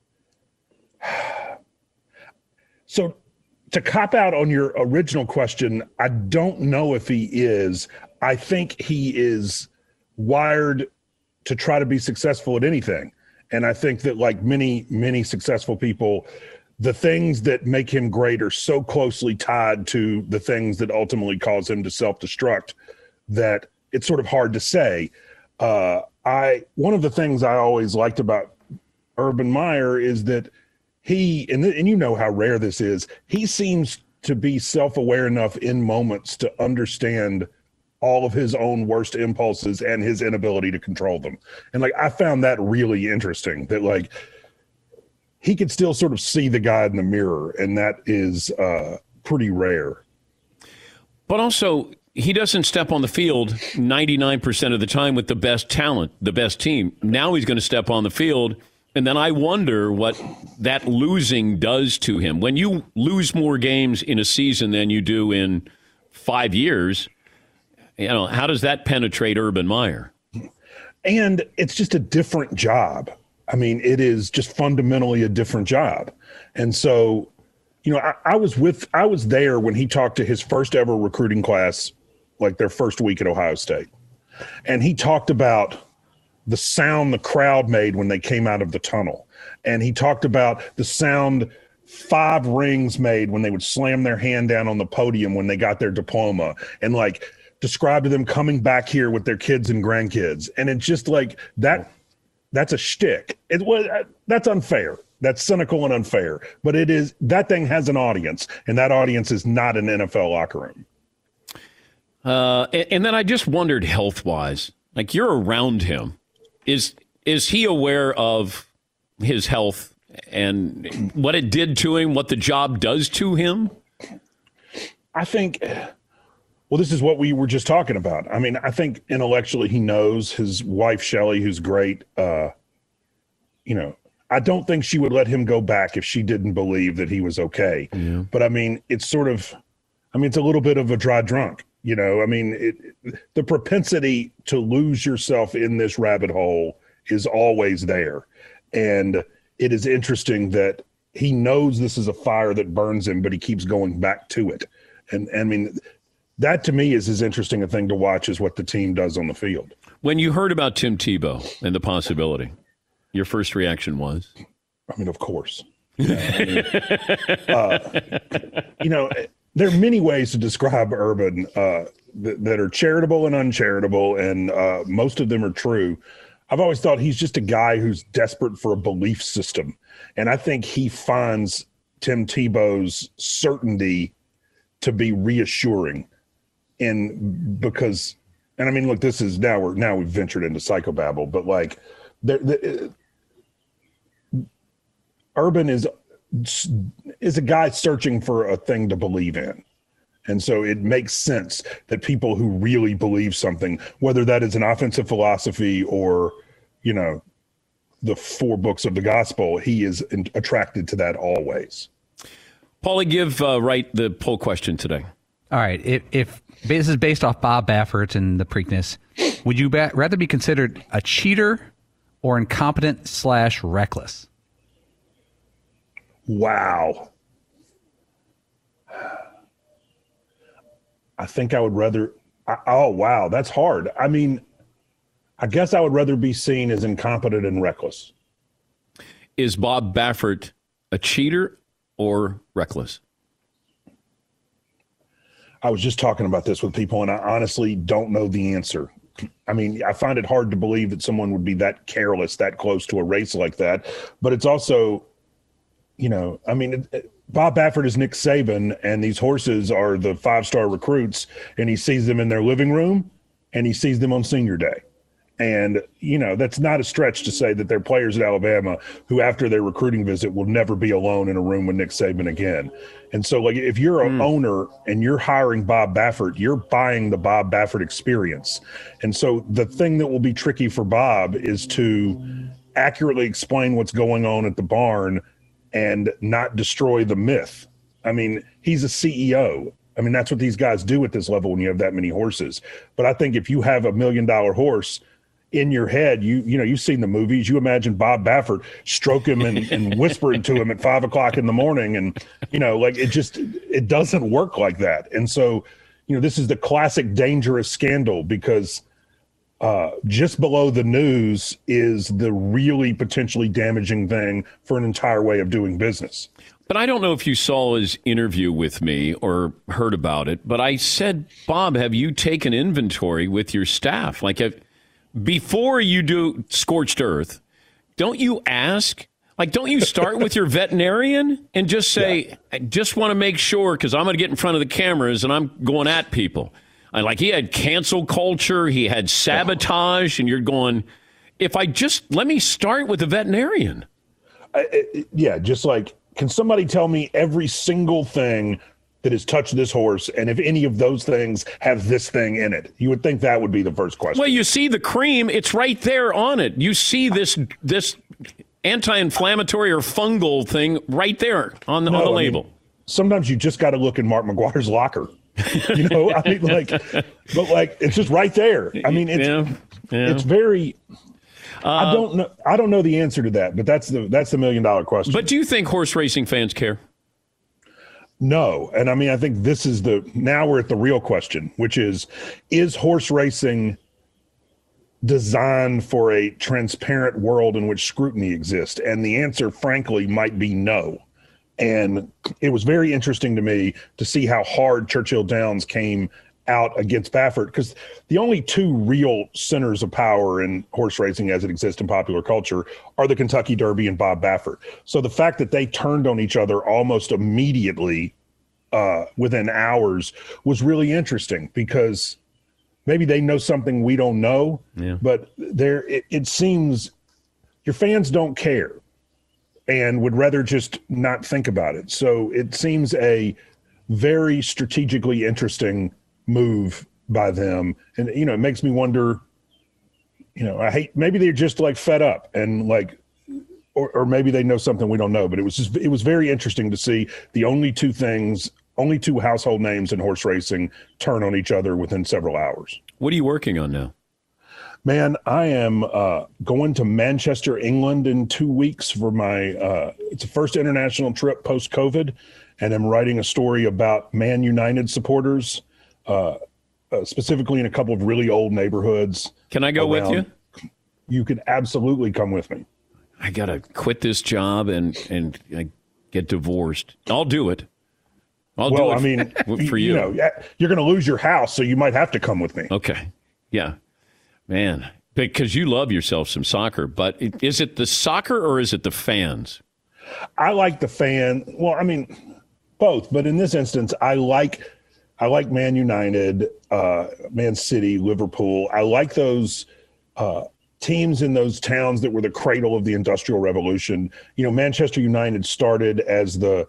so to cop out on your original question, I don't know if he is. I think he is wired to try to be successful at anything. And I think that, like many, many successful people, the things that make him great are so closely tied to the things that ultimately cause him to self-destruct that it's sort of hard to say. Uh, I one of the things I always liked about Urban Meyer is that he, and, th- and you know how rare this is, he seems to be self-aware enough in moments to understand all of his own worst impulses and his inability to control them. And like, I found that really interesting, that like, he could still sort of see the guy in the mirror, and that is uh, pretty rare. But also, he doesn't step on the field ninety-nine percent of the time with the best talent, the best team. Now he's going to step on the field, and then I wonder what that losing does to him. When you lose more games in a season than you do in five years, you know, how does that penetrate Urban Meyer? And it's just a different job. I mean, it is just fundamentally a different job. And so, you know, I, I was with, I was there when he talked to his first ever recruiting class, like their first week at Ohio State. And he talked about the sound the crowd made when they came out of the tunnel. And he talked about the sound five rings made when they would slam their hand down on the podium when they got their diploma, and like described to them coming back here with their kids and grandkids. And it's just like that. That's a shtick. It was that's unfair. That's cynical and unfair. But it is, that thing has an audience, and that audience is not an N F L locker room. Uh, and, and then I just wondered, health wise, like, you're around him. Is is he aware of his health and what it did to him, what the job does to him? I think. Well, this is what we were just talking about. I mean, I think intellectually he knows. His wife, Shelly, who's great, uh, you know, I don't think she would let him go back if she didn't believe that he was okay. Yeah. But, I mean, it's sort of – I mean, it's a little bit of a dry drunk, you know. I mean, it, the propensity to lose yourself in this rabbit hole is always there. And it is interesting that he knows this is a fire that burns him, but he keeps going back to it. And, I mean – that, to me, is as interesting a thing to watch as what the team does on the field. When you heard about Tim Tebow and the possibility, your first reaction was? I mean, of course. Yeah, I mean, uh, you know, there are many ways to describe Urban uh, th- that are charitable and uncharitable, and uh, most of them are true. I've always thought he's just a guy who's desperate for a belief system. And I think he finds Tim Tebow's certainty to be reassuring. And because, and I mean, look, this is now we're now we've ventured into psychobabble, but like, the, the, Urban is is a guy searching for a thing to believe in, And so it makes sense that people who really believe something, whether that is an offensive philosophy or, you know, the four books of the gospel, he is in, attracted to that always. Paulie, give uh, Wright the poll question today. All right. If, if this is based off Bob Baffert and the Preakness, would you ba- rather be considered a cheater or incompetent slash reckless? Wow. I think I would rather. I, oh, wow. That's hard. I mean, I guess I would rather be seen as incompetent and reckless. Is Bob Baffert a cheater or reckless? I was just talking about this with people, and I honestly don't know the answer. I mean, I find it hard to believe that someone would be that careless, that close to a race like that. But it's also, you know, I mean, it, it, Bob Baffert is Nick Saban, and these horses are the five-star recruits, and he sees them in their living room, and he sees them on senior day. And, you know, that's not a stretch to say that they're players at Alabama who, after their recruiting visit, will never be alone in a room with Nick Saban again. And so, like, if you're an mm. owner and you're hiring Bob Baffert, you're buying the Bob Baffert experience. And so the thing that will be tricky for Bob is to accurately explain what's going on at the barn and not destroy the myth. I mean, he's a C E O. I mean, that's what these guys do at this level when you have that many horses. But I think if you have a million dollar horse in your head, you you know, you've seen the movies. You imagine Bob Baffert stroke him and, and whispering to him at five o'clock in the morning. And, you know, like it just, it doesn't work like that. And so, you know, this is the classic dangerous scandal because uh, just below the news is the really potentially damaging thing for an entire way of doing business. But I don't know if you saw his interview with me or heard about it, but I said, Bob, have you taken inventory with your staff? Like, have, before you do scorched earth, don't you ask? Like, don't you start with your veterinarian and just say, yeah. I just want to make sure because I'm going to get in front of the cameras and I'm going at people. I, like, he had cancel culture, he had sabotage, and you're going, if I just, let me start with the veterinarian. I, it, yeah, just like, can somebody tell me every single thing that has touched this horse, and if any of those things have this thing in it? You would think that would be the first question. Well, you see the cream, it's right there on it. You see this this anti-inflammatory or fungal thing right there on the, no, on the label. I mean, sometimes you just got to look in Mark McGuire's locker. You know, I mean, like, but like, it's just right there. I mean, it's yeah, yeah. it's very. Uh, I don't know. I don't know the answer to that, but that's the that's the million dollar question. But do you think horse racing fans care? No, and I mean, I think this is the now we're at the real question, which is: is horse racing designed for a transparent world in which scrutiny exists? And the answer, frankly, might be no. And it was very interesting to me to see how hard Churchill Downs came out against Baffert, because the only two real centers of power in horse racing as it exists in popular culture are the Kentucky Derby and Bob Baffert. So the fact that they turned on each other almost immediately uh, within hours was really interesting, because maybe they know something we don't know, yeah. but there it, it seems your fans don't care and would rather just not think about it. So it seems a very strategically interesting move by them. And, you know, it makes me wonder, you know, I hate, maybe they're just like fed up and like, or, or maybe they know something we don't know, but it was just, it was very interesting to see the only two things, only two household names in horse racing turn on each other within several hours. What are you working on now? Man, I am uh, going to Manchester, England in two weeks for my, uh, it's the first international trip post-COVID, and I'm writing a story about Man United supporters, uh, uh, specifically in a couple of really old neighborhoods. Can I go around. with you? You could absolutely come with me. I got to quit this job and, and uh, get divorced. I'll do it. I'll well, do it I mean, f- for you. You know, you're going to lose your house, so you might have to come with me. Okay. Yeah. Man, because you love yourself some soccer, but is it the soccer or is it the fans? I like the fan. Well, I mean, both. But in this instance, I like I like Man United, uh, Man City, Liverpool. I like those uh, teams in those towns that were the cradle of the Industrial Revolution. You know, Manchester United started as the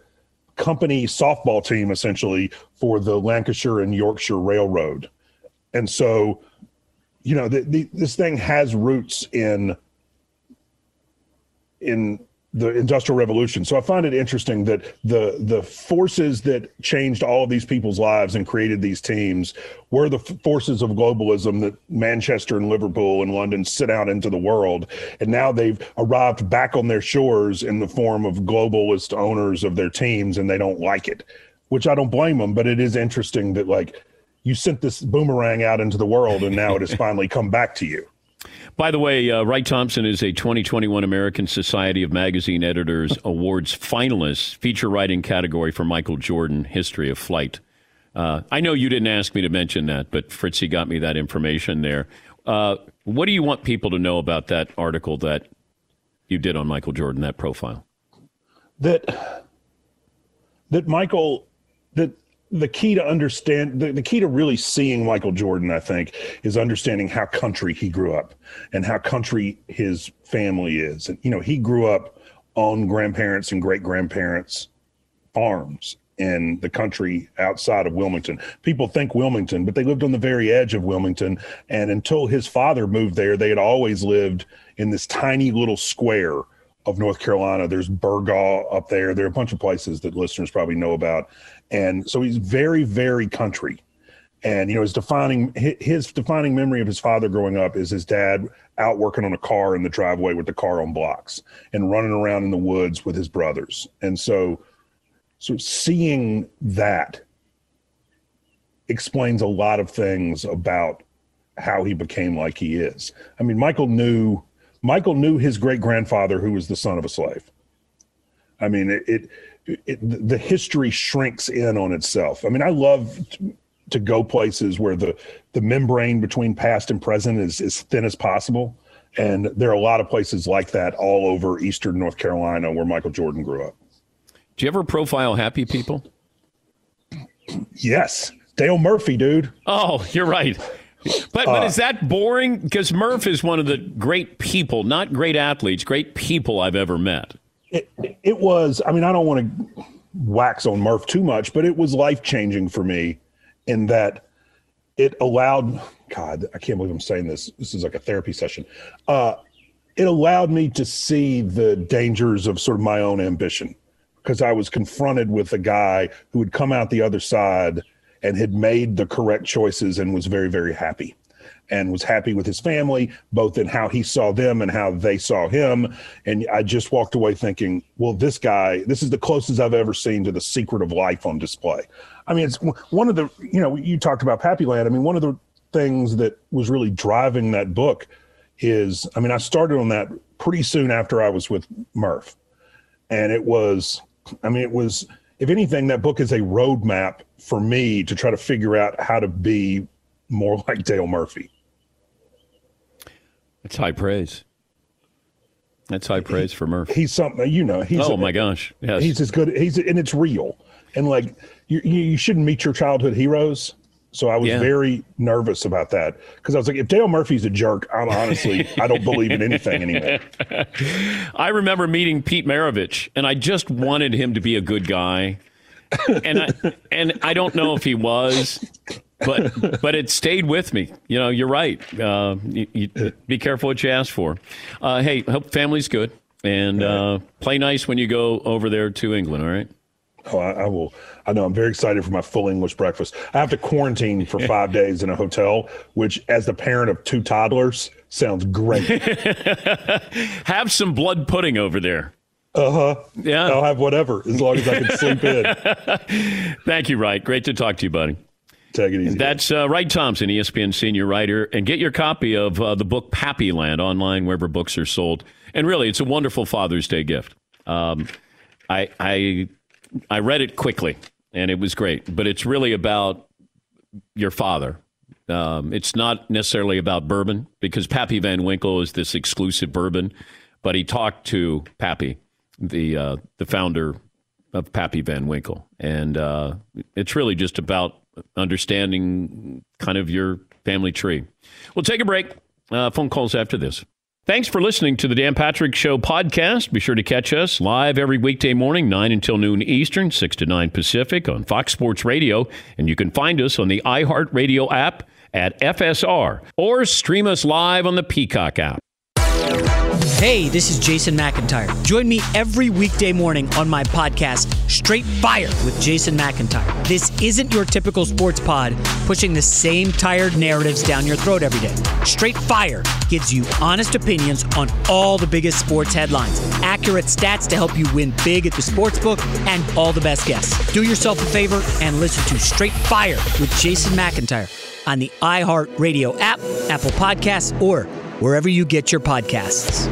company softball team essentially for the Lancashire and Yorkshire Railroad. And so, you know, the, the, this thing has roots in in the Industrial Revolution. So I find it interesting that the the forces that changed all of these people's lives and created these teams were the f- forces of globalism that Manchester and Liverpool and London sent out into the world. And now they've arrived back on their shores in the form of globalist owners of their teams, and they don't like it, which I don't blame them. But it is interesting that, like, you sent this boomerang out into the world, and now it has finally come back to you. By the way, uh, Wright Thompson is a twenty twenty-one American Society of Magazine Editors Awards finalist, feature writing category for Michael Jordan, History of Flight. Uh, I know you didn't ask me to mention that, but Fritzy got me that information there. Uh, what do you want people to know about that article that you did on Michael Jordan, that profile? That that Michael, that the key to understand, the, the key to really seeing Michael Jordan, I think, is understanding how country he grew up and how country his family is. And, you know, he grew up on grandparents and great grandparents' farms in the country outside of Wilmington. People think Wilmington, but they lived on the very edge of Wilmington. And until his father moved there, they had always lived in this tiny little square of North Carolina. There's Burgaw up there. There are a bunch of places that listeners probably know about. And so he's very, very country. And, you know, his defining his defining memory of his father growing up is his dad out working on a car in the driveway with the car on blocks and running around in the woods with his brothers. And so, so seeing that explains a lot of things about how he became like he is. I mean, Michael knew Michael knew his great grandfather, who was the son of a slave. I mean, it, it It, the history shrinks in on itself. I mean, I love to, to go places where the, the membrane between past and present is as thin as possible. And there are a lot of places like that all over eastern North Carolina where Michael Jordan grew up. Do you ever profile happy people? Yes. Dale Murphy, dude. Oh, you're right. But, but uh, is that boring? Because Murph is one of the great people, not great athletes, great people I've ever met. It, it was, I mean, I don't want to wax on Murph too much, but it was life-changing for me in that it allowed, God, I can't believe I'm saying this. This is like a therapy session. Uh, it allowed me to see the dangers of sort of my own ambition, because I was confronted with a guy who had come out the other side and had made the correct choices and was very, very happy. And was happy with his family, both in how he saw them and how they saw him. And I just walked away thinking, well, this guy, this is the closest I've ever seen to the secret of life on display. I mean, it's one of the, you know, you talked about Pappyland. I mean, one of the things that was really driving that book is, I mean, I started on that pretty soon after I was with Murph. And it was, I mean, it was, if anything, that book is a roadmap for me to try to figure out how to be more like Dale Murphy. That's high praise. That's high praise he, for Murph. He's something, you know. He's oh, a, my gosh. Yes. He's as good. He's And it's real. And, like, you, you shouldn't meet your childhood heroes. So I was yeah. very nervous about that. Because I was like, if Dale Murphy's a jerk, I'm honestly, I don't believe in anything anymore. I remember meeting Pete Maravich, and I just wanted him to be a good guy. And I, and I don't know if he was. But but it stayed with me. You know, you're right. Uh, you, you, be careful what you ask for. Uh, hey, hope family's good. And uh, play nice when you go over there to England, all right? Oh, I, I will. I know. I'm very excited for my full English breakfast. I have to quarantine for five days in a hotel, which, as the parent of two toddlers, sounds great. Have some blood pudding over there. Uh-huh. Yeah. I'll have whatever, as long as I can sleep in. Thank you, Wright. Great to talk to you, buddy. Take it easy. That's uh, Wright Thompson, E S P N senior writer. And get your copy of uh, the book Pappyland online, wherever books are sold. And really, it's a wonderful Father's Day gift. Um, I, I, I read it quickly, and it was great. But it's really about your father. Um, it's not necessarily about bourbon, because Pappy Van Winkle is this exclusive bourbon. But he talked to Pappy, the uh, the founder of Pappy Van Winkle. And uh, it's really just about understanding kind of your family tree. We'll take a break. Uh, phone calls after this. Thanks for listening to the Dan Patrick Show podcast. Be sure to catch us live every weekday morning, nine until noon Eastern, six to nine Pacific on Fox Sports Radio. And you can find us on the iHeartRadio app at F S R or stream us live on the Peacock app. Hey, this is Jason McIntyre. Join me every weekday morning on my podcast, Straight Fire with Jason McIntyre. This isn't your typical sports pod pushing the same tired narratives down your throat every day. Straight Fire gives you honest opinions on all the biggest sports headlines, accurate stats to help you win big at the sportsbook, and all the best guests. Do yourself a favor and listen to Straight Fire with Jason McIntyre on the iHeartRadio app, Apple Podcasts, or wherever you get your podcasts.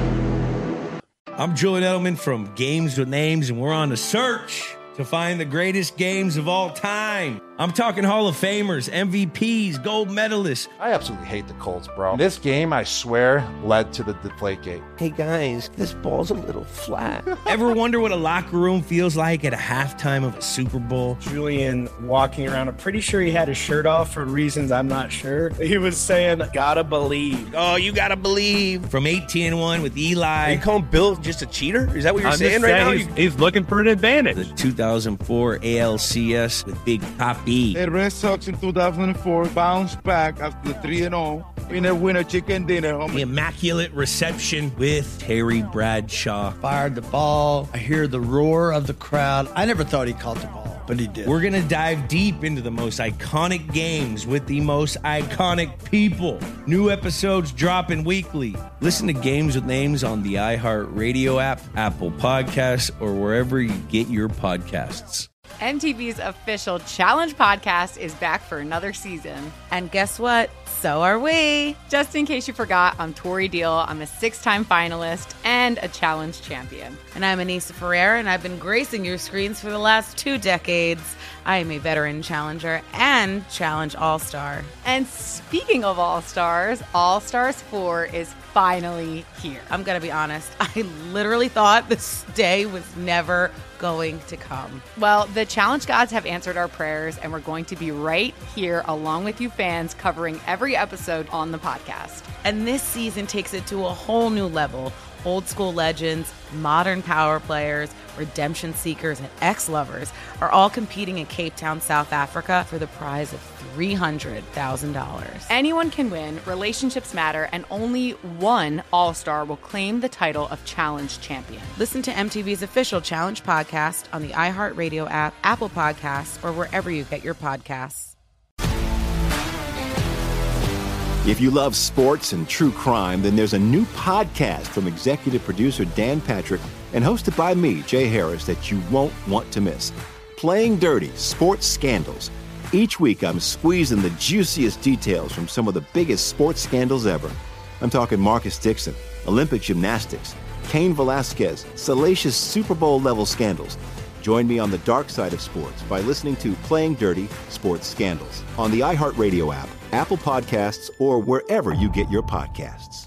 I'm Julian Edelman from Games with Names, and we're on a search to find the greatest games of all time. I'm talking Hall of Famers, M V Ps, gold medalists. I absolutely hate the Colts, bro. This game, I swear, led to the Deflategate. Hey, guys, this ball's a little flat. Ever wonder what a locker room feels like at a halftime of a Super Bowl? Julian walking around, I'm pretty sure he had his shirt off for reasons I'm not sure. He was saying, gotta believe. Oh, you gotta believe. From eighteen and one with Eli. Are you calling Bill just a cheater? Is that what you're I'm saying just right saying now? He's, he's looking for an advantage. The two thousand four A L C S with Big Papi. The Red Sox in two thousand four bounced back after three and oh. Winner, winner, chicken dinner. Homie. The immaculate reception with Terry Bradshaw. Fired the ball. I hear the roar of the crowd. I never thought he caught the ball, but he did. We're going to dive deep into the most iconic games with the most iconic people. New episodes dropping weekly. Listen to Games with Names on the iHeartRadio app, Apple Podcasts, or wherever you get your podcasts. M T V's official Challenge podcast is back for another season. And guess what? So are we. Just in case you forgot, I'm Tori Deal. I'm a six-time finalist and a challenge champion. And I'm Anissa Ferreira, and I've been gracing your screens for the last two decades. I am a veteran challenger and challenge all-star. And speaking of all-stars, All-Stars four is finally here. I'm going to be honest. I literally thought this day was never going to come. Well, the challenge gods have answered our prayers, and we're going to be right here along with you fans covering every episode on the podcast. And this season takes it to a whole new level. Old school legends, modern power players, redemption seekers, and ex-lovers are all competing in Cape Town, South Africa for the prize of three hundred thousand dollars. Anyone can win, relationships matter, and only one All-Star will claim the title of Challenge Champion. Listen to M T V's official Challenge podcast on the iHeartRadio app, Apple Podcasts, or wherever you get your podcasts. If you love sports and true crime, then there's a new podcast from executive producer Dan Patrick and hosted by me, Jay Harris, that you won't want to miss. Playing Dirty: Sports Scandals. Each week, I'm squeezing the juiciest details from some of the biggest sports scandals ever. I'm talking Marcus Dixon, Olympic gymnastics, Cain Velasquez, salacious Super Bowl-level scandals. Join me on the dark side of sports by listening to Playing Dirty: Sports Scandals on the iHeartRadio app, Apple Podcasts, or wherever you get your podcasts.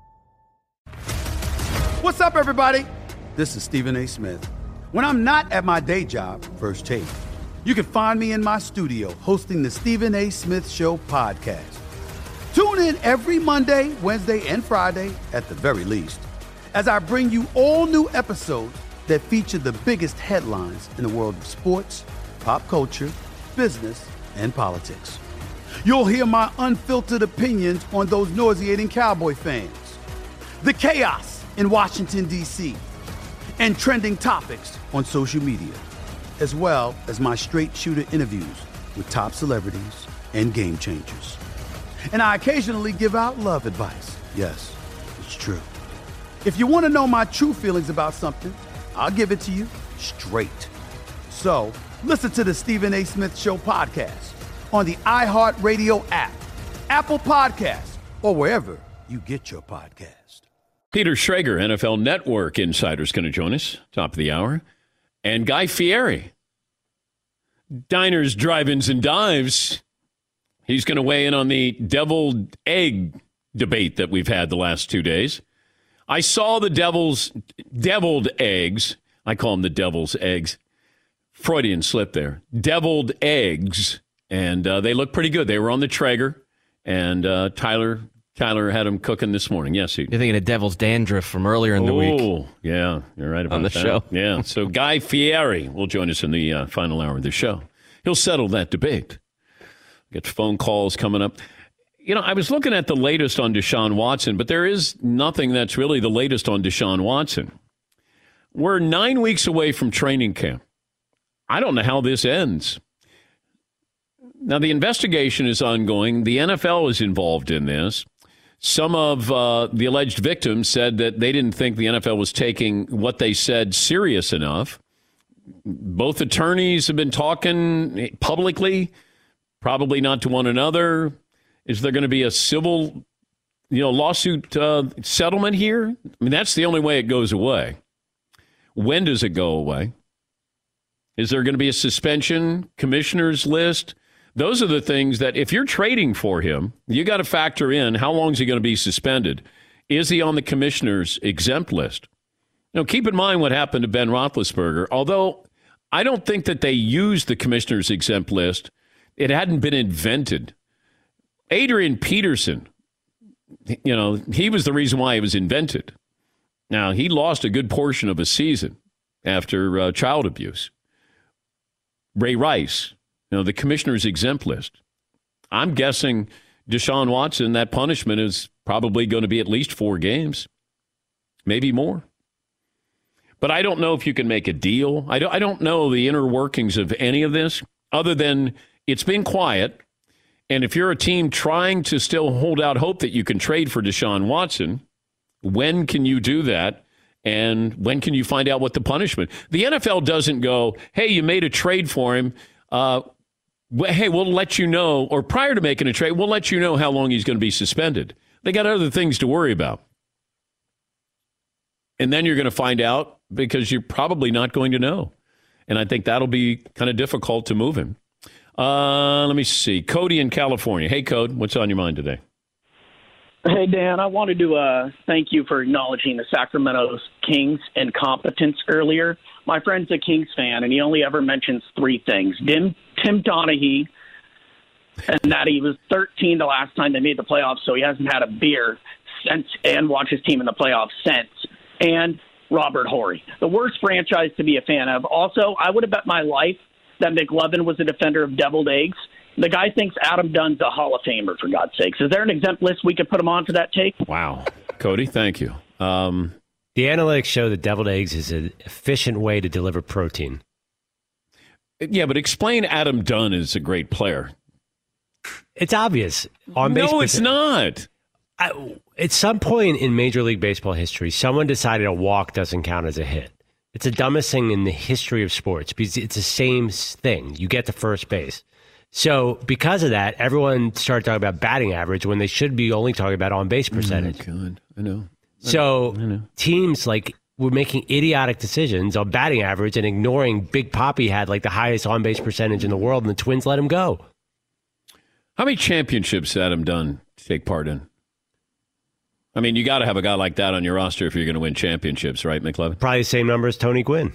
What's up, everybody? This is Stephen A. Smith. When I'm not at my day job, First Take, you can find me in my studio hosting the Stephen A. Smith Show podcast. Tune in every Monday, Wednesday, and Friday, at the very least, as I bring you all new episodes that feature the biggest headlines in the world of sports, pop culture, business, and politics. You'll hear my unfiltered opinions on those nauseating Cowboy fans, the chaos in Washington, D C, and trending topics on social media, as well as my straight shooter interviews with top celebrities and game changers. And I occasionally give out love advice. Yes, it's true. If you want to know my true feelings about something, I'll give it to you straight. So listen to the Stephen A. Smith Show podcast on the iHeartRadio app, Apple Podcasts, or wherever you get your podcast. Peter Schrager, N F L Network insider, is going to join us, top of the hour. And Guy Fieri, Diners, Drive-Ins, and Dives. He's going to weigh in on the deviled egg debate that we've had the last two days. I saw the devil's deviled eggs. I call them the devil's eggs. Freudian slip there. Deviled eggs. And uh, they look pretty good. They were on the Traeger. And uh, Tyler Kyler had him cooking this morning. Yes, he. You're thinking of Devil's Dandruff from earlier in the week. Oh, yeah. You're right about On the that. show. Yeah. So Guy Fieri will join us in the uh, final hour of the show. He'll settle that debate. Get phone calls coming up. You know, I was looking at the latest on Deshaun Watson, but there is nothing that's really the latest on Deshaun Watson. We're nine weeks away from training camp. I don't know how this ends. Now, the investigation is ongoing. The N F L is involved in this. Some of uh, the alleged victims said that they didn't think the N F L was taking what they said serious enough. Both attorneys have been talking publicly, probably not to one another. Is there going to be a civil, you know, lawsuit uh, settlement here? I mean, that's the only way it goes away. When does it go away? Is there going to be a suspension, commissioner's list? Those are the things that if you're trading for him, you got to factor in how long is he going to be suspended? Is he on the commissioner's exempt list? Now, keep in mind what happened to Ben Roethlisberger. Although I don't think that they used the commissioner's exempt list, it hadn't been invented. Adrian Peterson, you know, he was the reason why it was invented. Now, he lost a good portion of a season after uh, child abuse. Ray Rice, you know, the commissioner's exempt list. I'm guessing Deshaun Watson, that punishment is probably going to be at least four games, maybe more. But I don't know if you can make a deal. I don't, I don't know the inner workings of any of this, other than it's been quiet. And if you're a team trying to still hold out hope that you can trade for Deshaun Watson, when can you do that? And when can you find out what the punishment? The N F L doesn't go, hey, you made a trade for him. Uh, hey, we'll let you know, or prior to making a trade, we'll let you know how long he's going to be suspended. They got other things to worry about. And then you're going to find out because you're probably not going to know. And I think that'll be kind of difficult to move him. Uh, let me see. Cody in California. Hey, Code, what's on your mind today? Hey, Dan, I wanted to uh, thank you for acknowledging the Sacramento Kings' incompetence earlier. My friend's a Kings fan, and he only ever mentions three things. Tim, Tim Donaghy, and that he was thirteen the last time they made the playoffs, so he hasn't had a beer since and watched his team in the playoffs since. And Robert Horry, the worst franchise to be a fan of. Also, I would have bet my life that McLovin was a defender of deviled eggs. The guy thinks Adam Dunn's a Hall of Famer, for God's sakes. Is there an exempt list we could put him on to that take? Wow. Cody, thank you. Um, the analytics show that deviled eggs is an efficient way to deliver protein. Yeah, but explain Adam Dunn is a great player. It's obvious. On no, base it's not. I, at some point in Major League Baseball history, someone decided a walk doesn't count as a hit. It's the dumbest thing in the history of sports because it's the same thing. You get to first base. So because of that, everyone started talking about batting average when they should be only talking about on-base percentage. Oh, God. I know. So I know. Teams like were making idiotic decisions on batting average and ignoring Big Papi had like the highest on-base percentage in the world, and the Twins let him go. How many championships did Adam Dunn take part in? I mean, you got to have a guy like that on your roster if you're going to win championships, right, McLevin? Probably the same number as Tony Gwynn.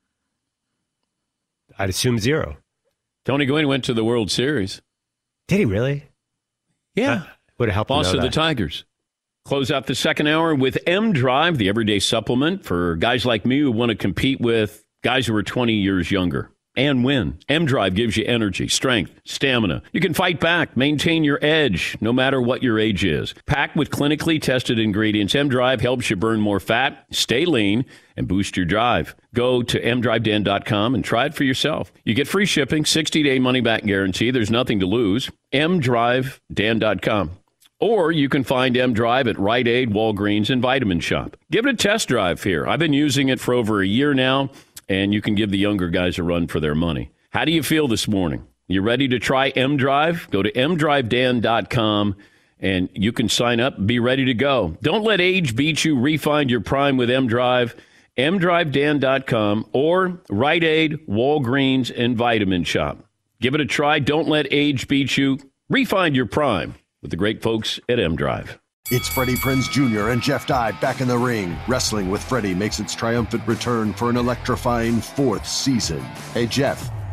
I'd assume zero. Tony Gwynn went to the World Series. Did he really? Yeah. Uh, would have helped Boss him of know the that. Tigers. Close out the second hour with M Drive, the everyday supplement for guys like me who want to compete with guys who are twenty years younger and win. M Drive gives you energy, strength, stamina. You can fight back, maintain your edge, no matter what your age is. Packed with clinically tested ingredients, M Drive helps you burn more fat, stay lean, and boost your drive. Go to m drive dan dot com and try it for yourself. You get free shipping, sixty-day money-back guarantee. There's nothing to lose. m drive dan dot com. Or you can find M Drive at Rite Aid, Walgreens, and Vitamin Shop. Give it a test drive here. I've been using it for over a year now, and you can give the younger guys a run for their money. How do you feel this morning? You ready to try M Drive? Go to m drive dan dot com, and you can sign up, be ready to go. Don't let age beat you. Refind your prime with M Drive. m drive dan dot com or Rite Aid, Walgreens, and Vitamin Shop. Give it a try. Don't let age beat you. Refind your prime with the great folks at M Drive. It's Freddie Prinze Junior and Jeff Dye back in the ring. Wrestling with Freddie makes its triumphant return for an electrifying fourth season. Hey, Jeff,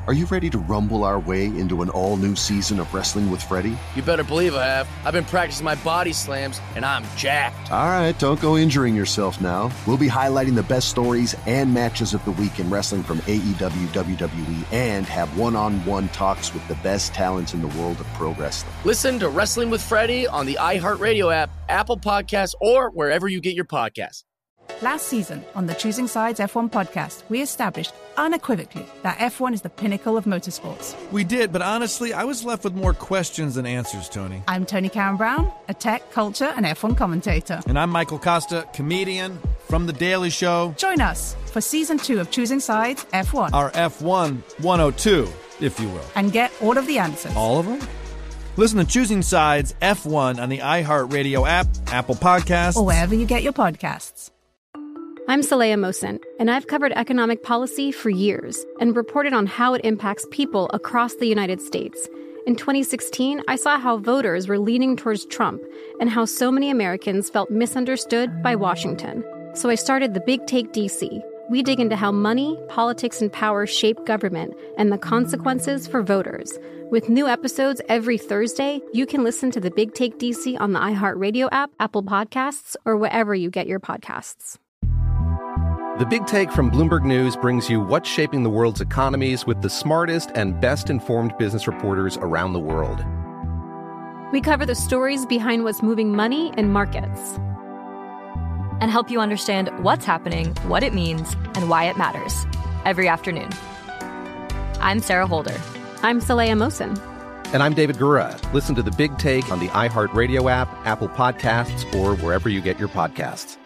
Are you ready to rumble our way into an all-new season of Wrestling with Freddie? You better believe I have. I've been practicing my body slams, and I'm jacked. All right, don't go injuring yourself now. We'll be highlighting the best stories and matches of the week in wrestling from A E W, W W E, and have one-on-one talks with the best talents in the world of pro wrestling. Listen to Wrestling with Freddie on the iHeartRadio app, Apple Podcasts, or wherever you get your podcasts. Last season on the Choosing Sides F one podcast, we established unequivocally that F one is the pinnacle of motorsports. We did, but honestly, I was left with more questions than answers, Tony. I'm Tony Karen Brown, a tech, culture, and F one commentator. And I'm Michael Costa, comedian from The Daily Show. Join us for season two of Choosing Sides F one. Our F one one oh two, if you will. And get all of the answers. All of them? Listen to Choosing Sides F one on the iHeartRadio app, Apple Podcasts, or wherever you get your podcasts. I'm Saleha Mohsen, and I've covered economic policy for years and reported on how it impacts people across the United States. In twenty sixteen, I saw how voters were leaning towards Trump and how so many Americans felt misunderstood by Washington. So I started The Big Take D C. We dig into how money, politics, and power shape government and the consequences for voters. With new episodes every Thursday, you can listen to The Big Take D C on the iHeartRadio app, Apple Podcasts, or wherever you get your podcasts. The Big Take from Bloomberg News brings you what's shaping the world's economies with the smartest and best-informed business reporters around the world. We cover the stories behind what's moving money and markets, and help you understand what's happening, what it means, and why it matters every afternoon. I'm Sarah Holder. I'm Saleha Mohsen. And I'm David Gura. Listen to The Big Take on the iHeartRadio app, Apple Podcasts, or wherever you get your podcasts.